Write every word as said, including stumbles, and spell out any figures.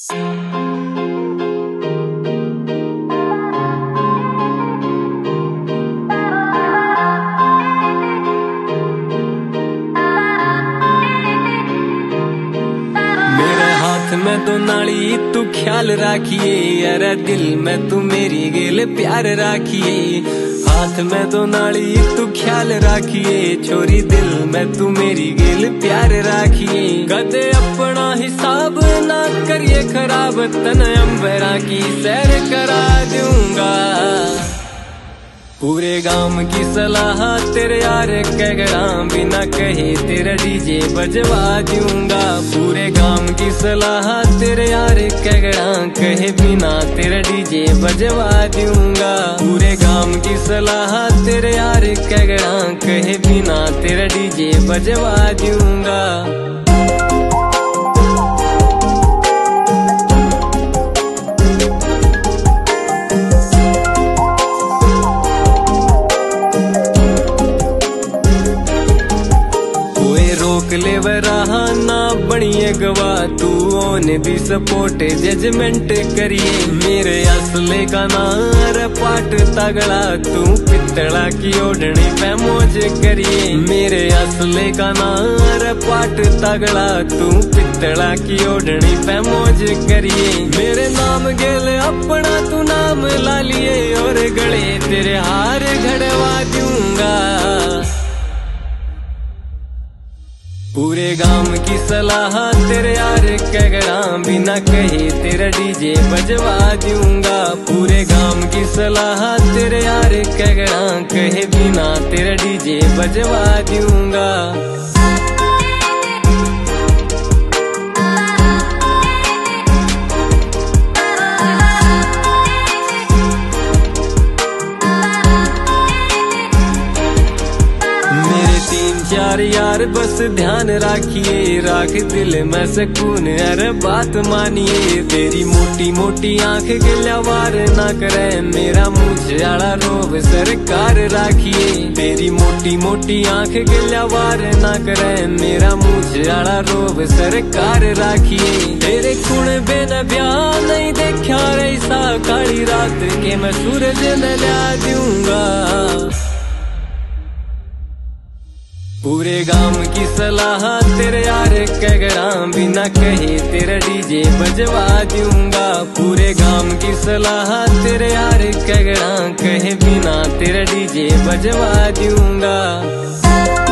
में तो नाली तू ख्याल राखिए, अरे दिल में तू मेरी गेल प्यार राखिए। हाथ में तो नाली तू ख्याल राखिए, छोरी दिल में तू मेरी गेल प्यार राखिए। कदे अपना हिसाब ना करिए खराब, तन अंबरा की सैर करा दूंगा। पूरे गांव की सलाह तेरे यार कगड़ा, बिना कहे तेरा डीजे बजवा दूंगा। पूरे गांव की सलाह तेरे यार कगड़ा, कहे बिना तेरा डीजे बजवा दूंगा। पूरे गांव की सलाह तेरे यार कगड़ा, कहे बिना तेरा डीजे बजवा दूंगा। ले रहा ना बनिए गवा, तू ओने भी सपोर्ट जजमेंट करिए। मेरे असले का नार पाट तगड़ा, तू पितला की ओढ़नी पे मौज करिए। मेरे असले का नार पाट तगड़ा, तू पितला की ओढ़नी पे मौज करिए। मेरे नाम गेल अपना तू नाम ला लिए, और गले तेरे हार घड़वा दूंगा। पूरे गांव की सलाह तेरे यार कगड़ा, बिना कहे तेरा डीजे बजवा दूंगा। पूरे गांव की सलाह तेरे यार कगड़ा, कहे बिना तेरा डीजे बजवा दूंगा। चार यार बस ध्यान राखिए, राख दिल में सुकून अरे बात मानिए। तेरी मोटी मोटी आंख गिलावार ना करे, मेरा मुझ आला रोब सरकार राखिए। तेरी मोटी मोटी आंख गिलावार ना करे, मेरा मुझ आला रोब सरकार राखिए। तेरे कुण बिन ब्याह नहीं देखा ऐसा, काली रात के मैं सूरज न ला दूंगा। पूरे गांव की सलाह तेरे यार कगड़ा, बिना कहे तेरा डीजे बजवा दूंगा। पूरे गांव की सलाह तेरे यार कगड़ा, कहे बिना तेरा डीजे बजवा दूंगा।